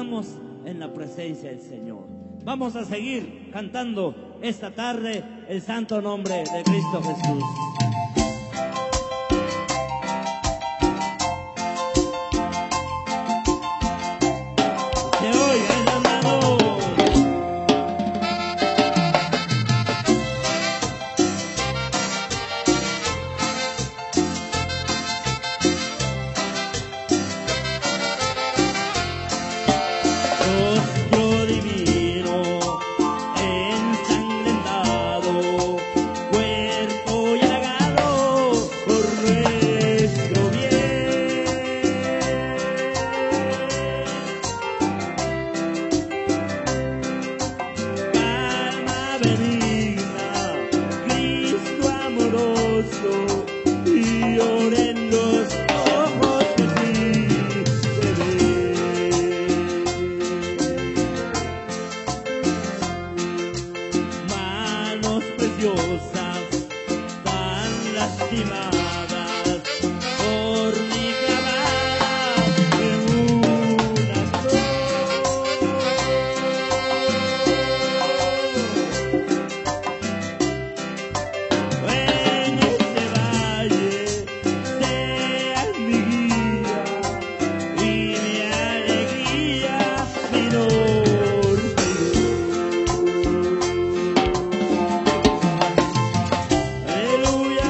estamos en la presencia del Señor. Vamos a seguir cantando esta tarde el santo nombre de Cristo Jesús. Se oiga en las manos. Rostro divino, ensangrentado, cuerpo llagado por nuestro bien. Calma benigna, Cristo amoroso, y oren los ojos que sí se ven. Manos preciosas, tan lastimadas por mi clavada en una cruz. En este valle seas mi guía y mi alegría, mi norte. Aleluya.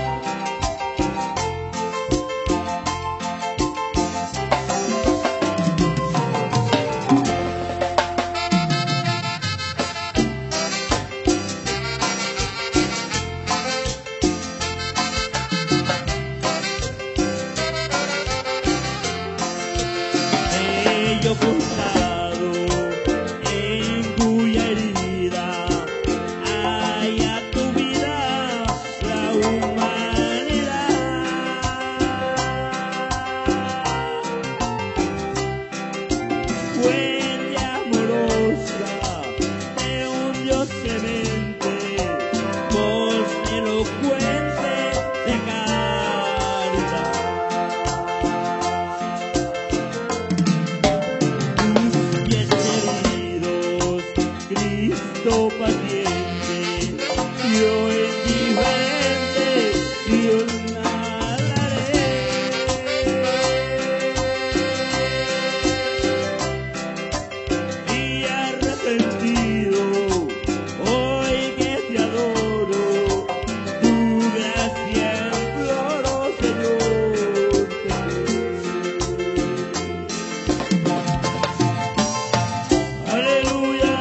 Bello cortado en cuya herida haya tu vida la humanidad. Fuente amorosa de un Dios clemente, voz elocuente de caridad. Tus pies heridos, Cristo paciente, yo indiferente, Dios nadaré. Y arrepentido, hoy que te adoro, tu gracia imploro, Señor Jesús. Aleluya.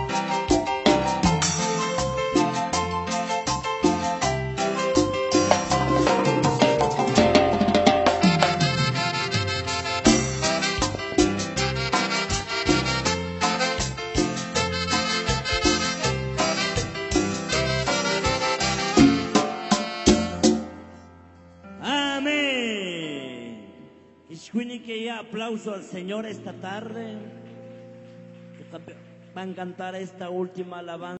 Amén. Y que ya aplauso al Señor esta tarde. Van a cantar esta última alabanza.